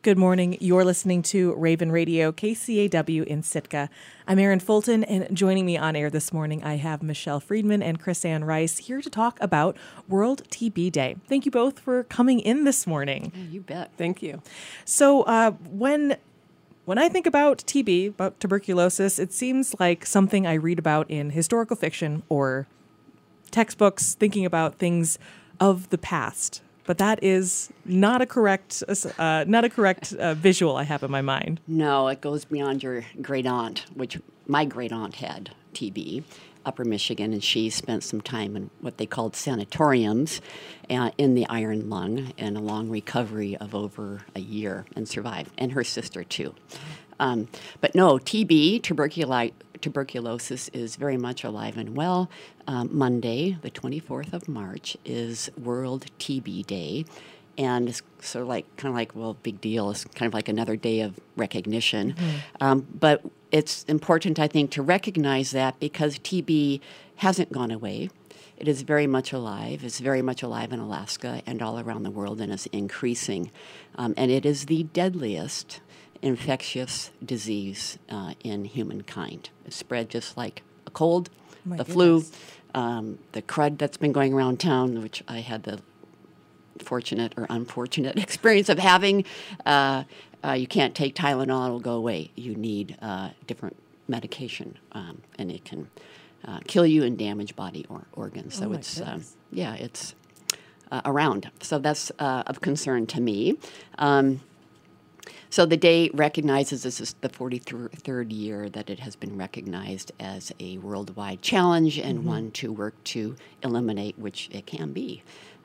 Good morning. You're listening to Raven Radio, KCAW in Sitka. I'm Erin Fulton, and joining me on air this morning, I have Michelle Friedman and Chris Ann Rice here to talk about World TB Day. Thank you both for coming in this morning. Yeah, you bet. Thank you. So when I think about TB, about tuberculosis, it seems like something I read about in historical fiction or textbooks thinking about things of the past. But that is not a correct visual I have in my mind. No, it goes beyond your great aunt, which my great aunt had TB, Upper Michigan, and she spent some time in what they called sanatoriums in the iron lung and a long recovery of over a year and survived, and her sister too. But no, TB, tuberculosis is very much alive and well. Monday, the 24th of March, is World TB Day. And it's sort of like, well, big deal. It's kind of like another day of recognition. Mm-hmm. But it's important, I think, to recognize that because TB hasn't gone away. It is very much alive. It's very much alive in Alaska and all around the world, and it's increasing. And it is the deadliest infectious disease in humankind. It's spread just like a cold, flu, the crud that's been going around town, which I had the fortunate or unfortunate experience of having. You can't take Tylenol, it'll go away. You need different medication, and it can kill you and damage body organs. So it's around. So that's of concern to me. So the day recognizes, this is the 43rd year that it has been recognized as a worldwide challenge and one to work to eliminate, which it can be.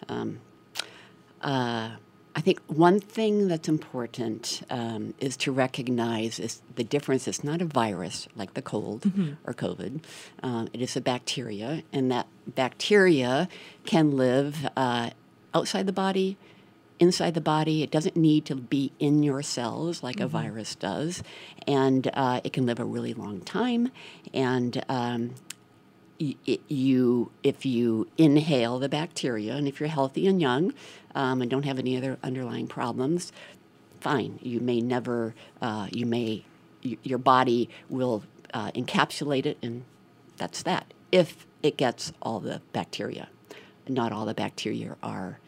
I think one thing that's important is to recognize is the difference. It's not a virus like the cold or COVID. It is a bacteria, and that bacteria can live outside the body, inside the body. It doesn't need to be in your cells like a virus does, and it can live a really long time. And if you inhale the bacteria, and if you're healthy and young and don't have any other underlying problems, fine. You may never. Your body will encapsulate it, and that's that. If it gets all the bacteria, not all the bacteria are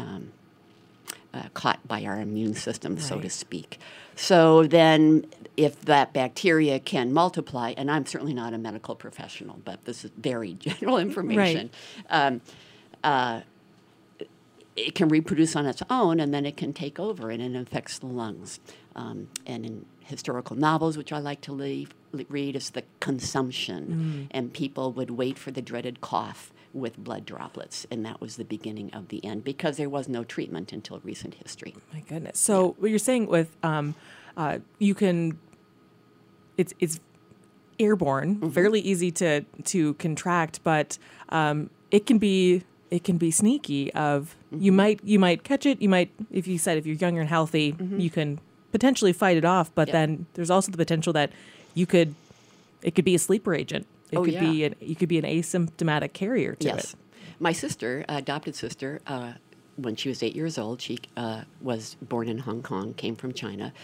caught by our immune system, so to speak. So then if that bacteria can multiply, and I'm certainly not a medical professional, but this is very general information, it can reproduce on its own, and then it can take over, and it infects the lungs. And in historical novels, which I like to read, is the consumption, and people would wait for the dreaded cough with blood droplets, and that was the beginning of the end because there was no treatment until recent history. My goodness. So what you're saying with you can, it's airborne, fairly easy to contract, but it can be sneaky. You might catch it. You might, if you're younger and healthy, you can potentially fight it off. But then there's also the potential that it could be a sleeper agent. You could be an asymptomatic carrier to it. My sister, adopted sister, when she was 8 years old, she was born in Hong Kong, came from China,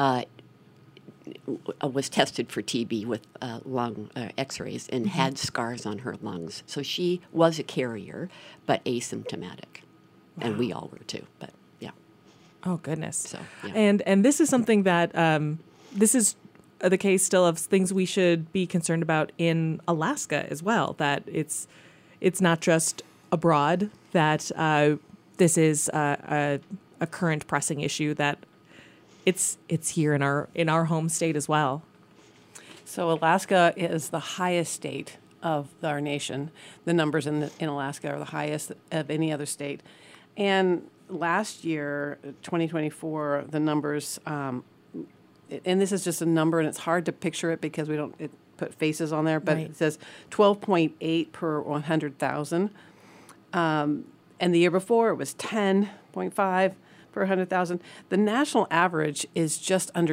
was tested for TB with lung x-rays and had scars on her lungs. So she was a carrier, but asymptomatic. Wow. And we all were too, but yeah. Oh, goodness. So, yeah. And this is something that, this is the case still of things we should be concerned about in Alaska as well, that it's not just abroad, that this is a current pressing issue, that it's here in our home state as well. So Alaska is the highest state of our nation. The numbers in Alaska are the highest of any other state. And last year, 2024, the numbers, and this is just a number, and it's hard to picture it because we don't put faces on there, but it says 12.8 per 100,000. And the year before, it was 10.5 per 100,000. The national average is just under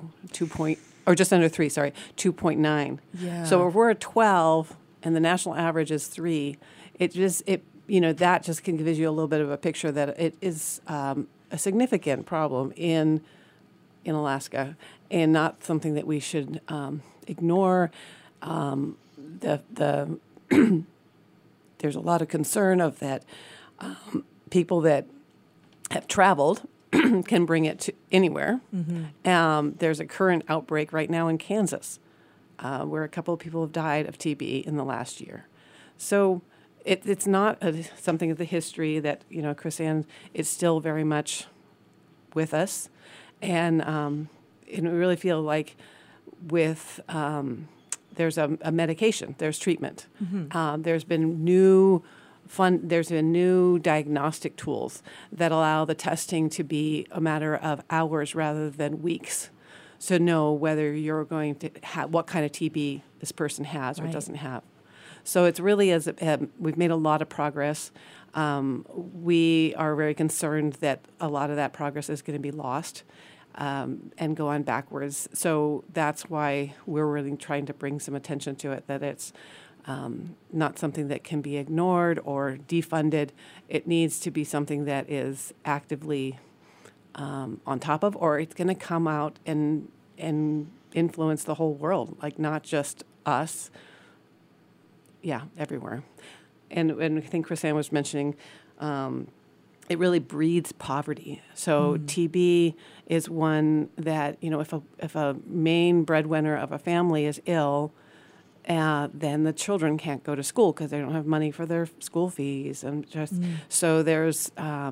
2.9. Yeah. So if we're at 12 and the national average is 3, that just gives you a little bit of a picture that it is a significant problem in in Alaska, and not something that we should ignore. The there's a lot of concern of that people that have traveled can bring it to anywhere. There's a current outbreak right now in Kansas, where a couple of people have died of TB in the last year. So it's not something of the history that, KrisAnne, it's still very much with us. And we really feel like with there's a medication, there's treatment. There's been new diagnostic tools that allow the testing to be a matter of hours rather than weeks. So know whether you're going to have what kind of TB this person has or doesn't have. So it's really we've made a lot of progress. We are very concerned that a lot of that progress is going to be lost and go on backwards. So that's why we're really trying to bring some attention to it, that it's not something that can be ignored or defunded. It needs to be something that is actively on top of, or it's going to come out and influence the whole world, like not just us. Yeah, everywhere. And I think KrisAnne was mentioning it really breeds poverty. So TB is one that, if a main breadwinner of a family is ill, then the children can't go to school because they don't have money for their school fees. And so there's,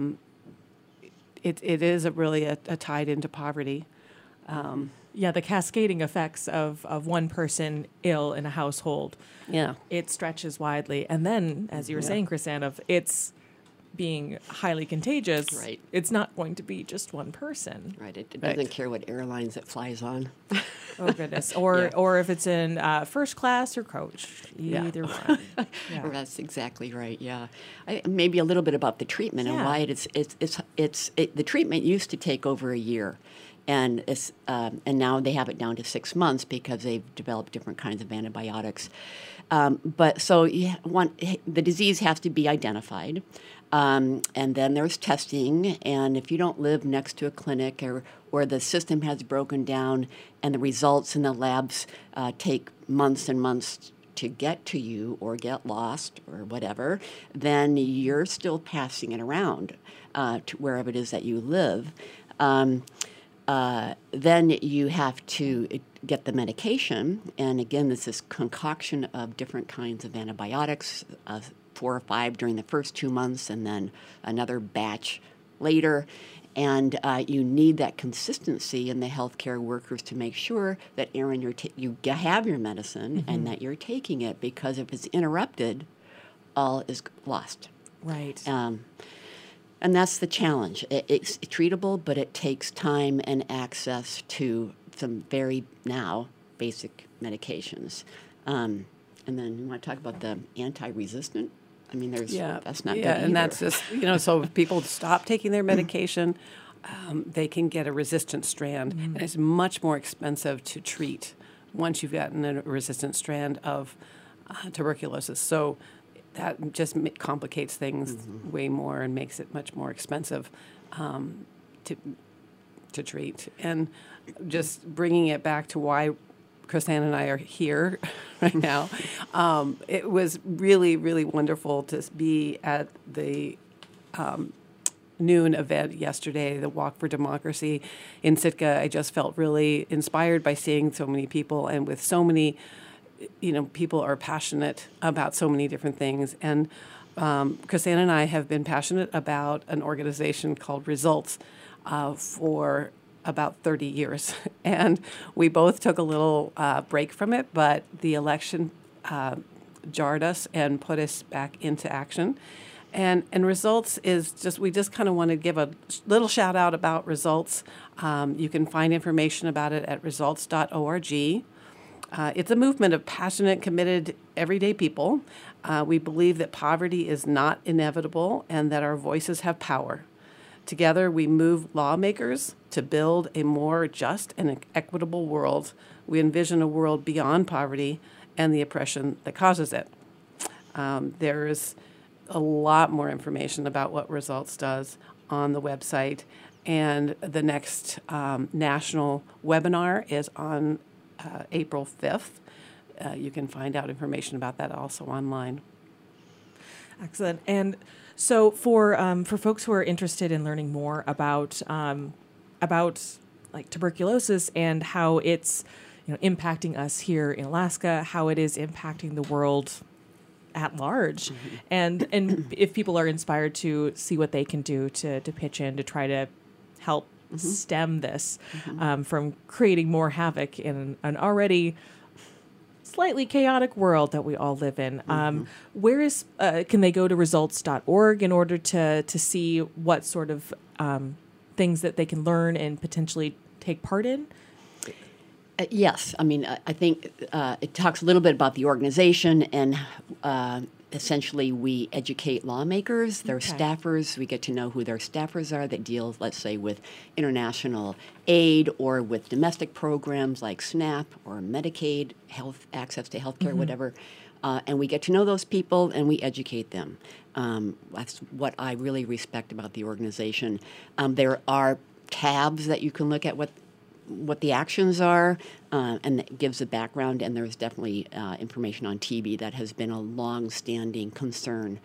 it is really a tied into poverty. Yeah, the cascading effects of one person ill in a household. Yeah. It stretches widely. And then, as you were saying, KrisAnne, of it's being highly contagious, Right. It's not going to be just one person. Right. It doesn't care what airlines it flies on. Oh, goodness. Or if it's in first class or coach, either one. Yeah. That's exactly right. Yeah, maybe a little bit about the treatment and why the treatment used to take over a year, and now they have it down to 6 months because they've developed different kinds of antibiotics. But so the disease has to be identified. And then there's testing, and if you don't live next to a clinic or the system has broken down and the results in the labs take months and months to get to you or get lost or whatever, then you're still passing it around to wherever it is that you live. Then you have to get the medication, and again, this is concoction of different kinds of antibiotics, 4 or 5 during the first 2 months, and then another batch later. And you need that consistency in the healthcare workers to make sure that, Erin, you have your medicine and that you're taking it, because if it's interrupted, all is lost. Right. And that's the challenge. It's treatable, but it takes time and access to some very now basic medications. And then you want to talk about the anti-resistant? I mean, that's not good either. And that's just, so if people stop taking their medication, they can get a resistant strand, and it's much more expensive to treat once you've gotten a resistant strand of tuberculosis. So that just complicates things way more and makes it much more expensive to treat. And just bringing it back to why KrisAnne and I are here right now, it was really, really wonderful to be at the noon event yesterday, the Walk for Democracy in Sitka. I just felt really inspired by seeing so many people, and with so many people are passionate about so many different things. And KrisAnne and I have been passionate about an organization called Results for about 30 years. And we both took a little break from it, but the election jarred us and put us back into action. And Results is we just kind of want to give a little shout out about Results. You can find information about it at results.org. It's a movement of passionate, committed, everyday people. We believe that poverty is not inevitable and that our voices have power. Together, we move lawmakers to build a more just and equitable world. We envision a world beyond poverty and the oppression that causes it. There's a lot more information about what Results does on the website. And the next national webinar is on April 5th. You can find out information about that also online. Excellent. And so for folks who are interested in learning more about like tuberculosis and how it's impacting us here in Alaska, how it is impacting the world at large, and if people are inspired to see what they can do to pitch in to try to help stem this from creating more havoc in an already slightly chaotic world that we all live in. Where is can they go to results.org in order to see what sort of things that they can learn and potentially take part in? Yes. I mean, I think it talks a little bit about the organization, and essentially we educate lawmakers, their staffers. We get to know who their staffers are that deal, let's say, with international aid or with domestic programs like SNAP or Medicaid, health access to health care, whatever. And we get to know those people and we educate them. That's what I really respect about the organization. There are tabs that you can look at what the actions are, and it gives a background, and there's definitely information on TB that has been a long-standing concern,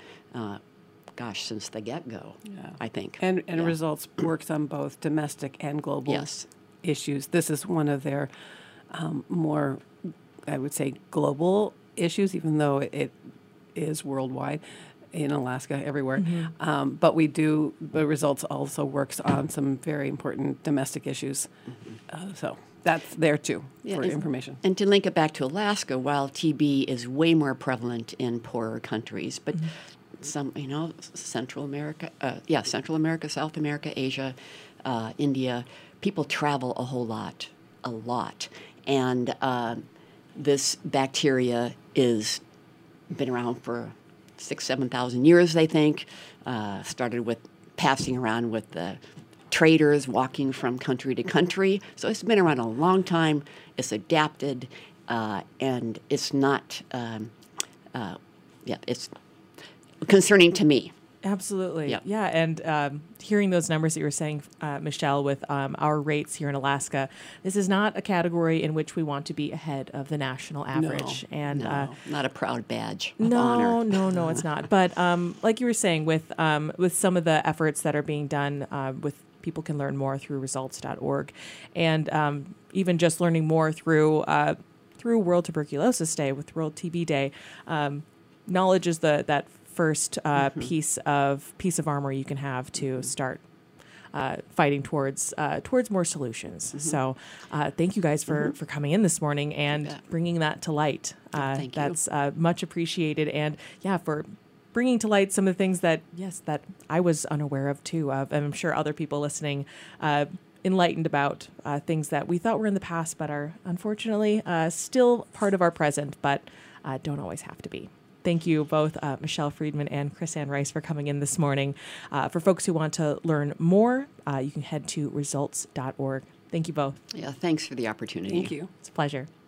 since the get-go, I think. And Results works on both domestic and global issues. This is one of their more, I would say, global issues, even though it is worldwide. In Alaska, everywhere. But Results also works on some very important domestic issues. So that's there too for information. And to link it back to Alaska, while TB is way more prevalent in poorer countries, but some, Central America, South America, Asia, India, people travel a lot. And this bacteria is been around for 6,000-7,000 years, they think. Started with passing around with the traders walking from country to country. So it's been around a long time. It's adapted, and it's not. It's concerning to me. Absolutely. Yep. Yeah. And hearing those numbers that you were saying, Michelle, with our rates here in Alaska, this is not a category in which we want to be ahead of the national average. Not a proud badge of honor. No, it's not. But like you were saying, with some of the efforts that are being done, with people can learn more through results.org. And even just learning more through World Tuberculosis Day, with World TB Day, knowledge is that first piece of armor you can have to start fighting towards more solutions. So thank you guys for coming in this morning and bringing that to light. Thank you. That's much appreciated. And for bringing to light some of the things that I was unaware of too. And I'm sure other people listening enlightened about things that we thought were in the past but are unfortunately still part of our present, but don't always have to be. Thank you both, Michelle Friedman and Chris-Ann Rice, for coming in this morning. For folks who want to learn more, you can head to results.org. Thank you both. Yeah, thanks for the opportunity. Thank you. It's a pleasure.